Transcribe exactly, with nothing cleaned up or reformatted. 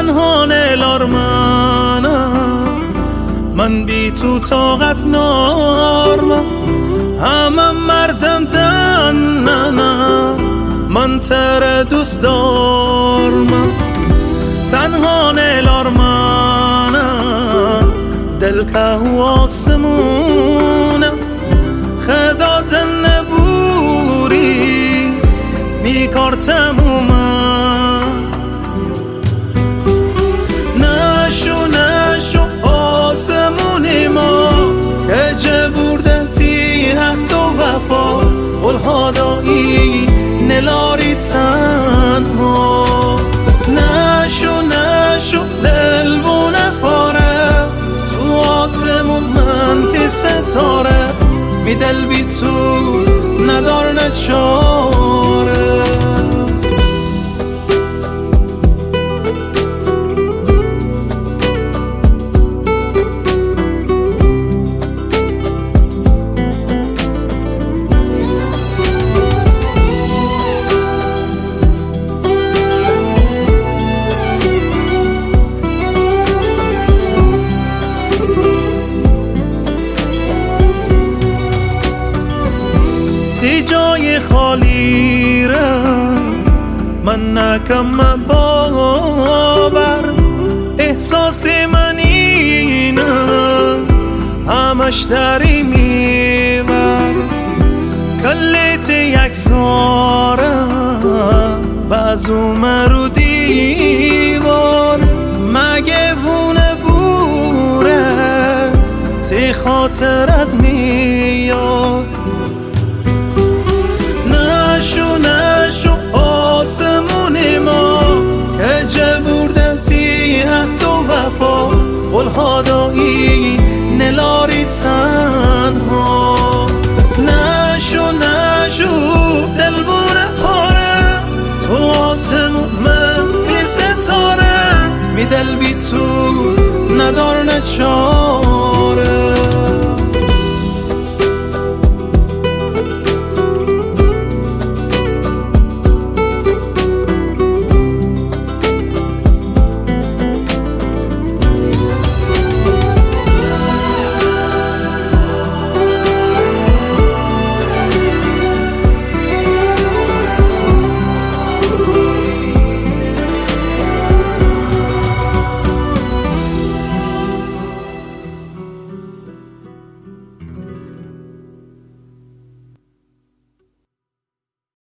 تنها لارمانم من بی تو طاقت نارمم همم مردم دن نه نه من تر دوست دارمم تنها لارمانم دل که آسمونم خدا نبوری می کار تمومم نشو نشو آسمونی ما که چه برده تی حد و وفا قلها دایی نلاری تنها نشو نشو دل بونه پاره تو آسمون من تی ستاره می دل بی تو ندار نچاره تی جای خالی را من نکم باور احساس من اینه همش داری میبر کلیت یک ساره بازو مرو دیوار مگه وونه بوره تی خاطر از میاد نشو نشو آسمونی ما که چه برده تی حد و وفا قلها دایی نلاری تنها نشو نشو دل بونه پاره تو آسمون من تی ستاره می دل بی تو ندار نچار